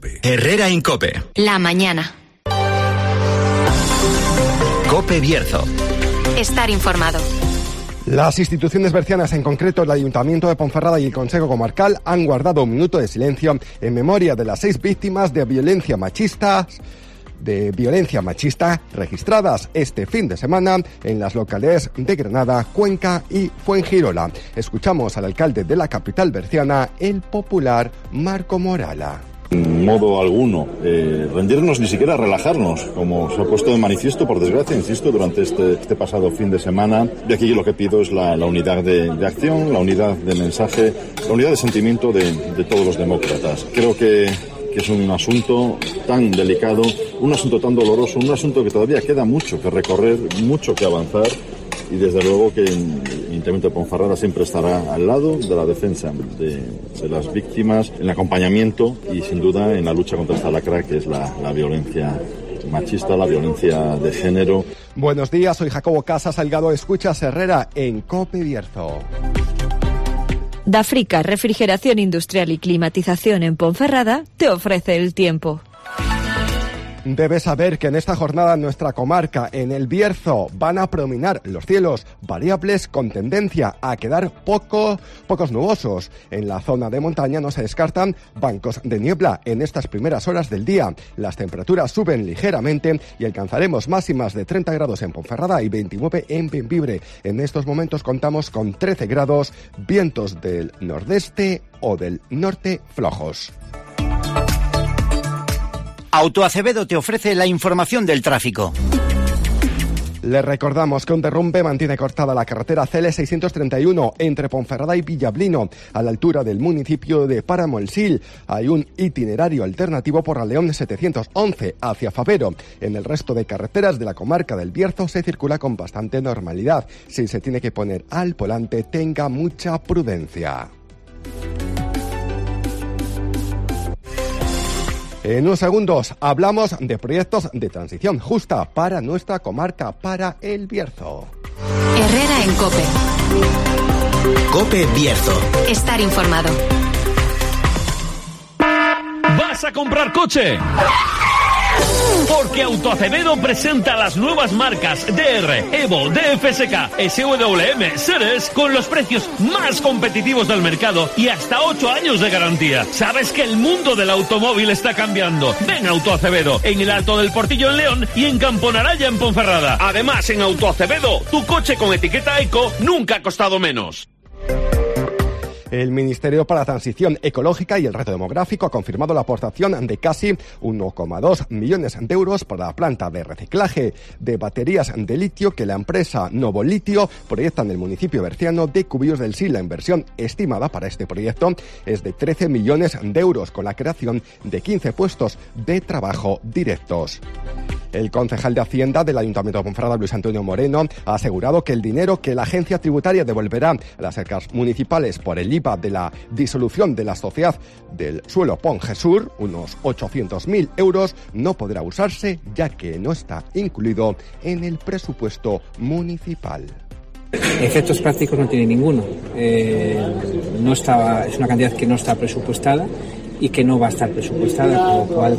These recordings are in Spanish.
Herrera en COPE. La mañana. COPE Bierzo. Estar informado. Las instituciones bercianas, en concreto el Ayuntamiento de Ponferrada y el Consejo Comarcal, han guardado un minuto de silencio en memoria de las 6 víctimas de violencia machista registradas este fin de semana en las localidades de Granada, Cuenca y Fuengirola. Escuchamos al alcalde de la capital berciana, el popular Marco Morala. En modo alguno rendirnos, ni siquiera relajarnos, como se ha puesto de manifiesto, por desgracia, insisto, durante este pasado fin de semana. Y aquí lo que pido es la unidad de acción, la unidad de mensaje, la unidad de sentimiento de todos los demócratas. Creo que es un asunto tan delicado, un asunto tan doloroso, un asunto que todavía queda mucho que recorrer, mucho que avanzar. Y desde luego que el Ayuntamiento de Ponferrada siempre estará al lado de la defensa de las víctimas, en el acompañamiento y sin duda en la lucha contra esta lacra que es la violencia machista, la violencia de género. Buenos días, soy Jacobo Casas Salgado, escuchas Herrera en COPE Bierzo. Dafrica, refrigeración industrial y climatización en Ponferrada, te ofrece el tiempo. Debes saber que en esta jornada en nuestra comarca, en el Bierzo, van a predominar los cielos variables con tendencia a quedar pocos nubosos. En la zona de montaña no se descartan bancos de niebla en estas primeras horas del día. Las temperaturas suben ligeramente y alcanzaremos máximas de 30 grados en Ponferrada y 29 en Bembibre. En estos momentos contamos con 13 grados, vientos del nordeste o del norte flojos. Autoacevedo te ofrece la información del tráfico. Les recordamos que un derrumbe mantiene cortada la carretera CL631 entre Ponferrada y Villablino, a la altura del municipio de Paramolsil. Hay un itinerario alternativo por la León 711 hacia Favero. En el resto de carreteras de la comarca del Bierzo se circula con bastante normalidad. Si se tiene que poner al volante, tenga mucha prudencia. En unos segundos hablamos de proyectos de transición justa para nuestra comarca, para el Bierzo. Herrera en COPE. COPE Bierzo. Estar informado. ¿Vas a comprar coche? Porque Autoacevedo presenta las nuevas marcas DR, Evo, DFSK, SWM, Ceres con los precios más competitivos del mercado y hasta 8 años de garantía. ¿Sabes que el mundo del automóvil está cambiando? Ven a Autoacevedo, en el Alto del Portillo en León y en Camponaraya en Ponferrada. Además, en Autoacevedo, tu coche con etiqueta Eco nunca ha costado menos. El Ministerio para la Transición Ecológica y el Reto Demográfico ha confirmado la aportación de casi 1,2 millones de euros para la planta de reciclaje de baterías de litio que la empresa Novo Litio proyecta en el municipio berciano de Cubillos del Sil. La inversión estimada para este proyecto es de 13 millones de euros, con la creación de 15 puestos de trabajo directos. El concejal de Hacienda del Ayuntamiento de Ponferrada, Luis Antonio Moreno, ha asegurado que el dinero que la agencia tributaria devolverá a las arcas municipales por el IVA de la disolución de la sociedad del suelo Pongesur, unos 800.000 euros, no podrá usarse ya que no está incluido en el presupuesto municipal. Efectos prácticos no tiene ninguno. Es una cantidad que no está presupuestada y que no va a estar presupuestada, con lo cual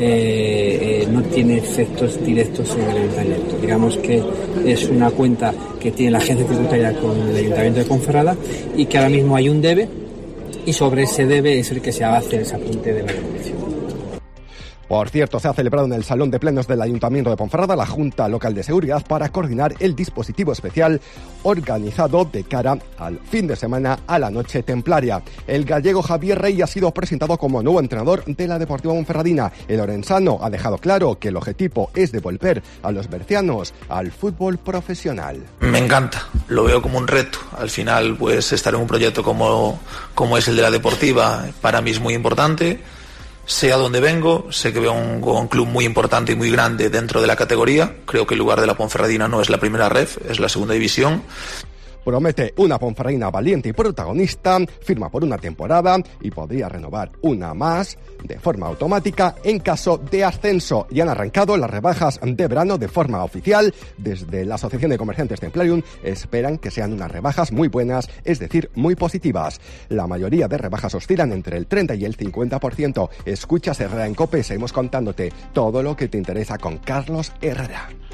no tiene efectos directos en el ayuntamiento. Digamos que es una cuenta que tiene la agencia tributaria con el Ayuntamiento de Ponferrada y que ahora mismo hay un debe y sobre ese debe es el que se hace ese apunte de la devolución. Por cierto, se ha celebrado en el Salón de Plenos del Ayuntamiento de Ponferrada la Junta Local de Seguridad para coordinar el dispositivo especial organizado de cara al fin de semana a la Noche Templaria. El gallego Javier Rey ha sido presentado como nuevo entrenador de la Deportiva Ponferradina. El orensano ha dejado claro que el objetivo es devolver a los bercianos al fútbol profesional. Me encanta, lo veo como un reto. Al final, pues estar en un proyecto como es el de la Deportiva, para mí es muy importante. Sé a dónde vengo, sé que veo un club muy importante y muy grande dentro de la categoría. Creo que el lugar de la Ponferradina no es la primera ref, es la segunda división. Promete una Ponferradina valiente y protagonista, firma por una temporada y podría renovar una más de forma automática en caso de ascenso. Y han arrancado las rebajas de verano de forma oficial. Desde la Asociación de Comerciantes Templarium esperan que sean unas rebajas muy buenas, es decir, muy positivas. La mayoría de rebajas oscilan entre el 30 y el 50%. Escuchas Herrera en COPE, seguimos contándote todo lo que te interesa con Carlos Herrera.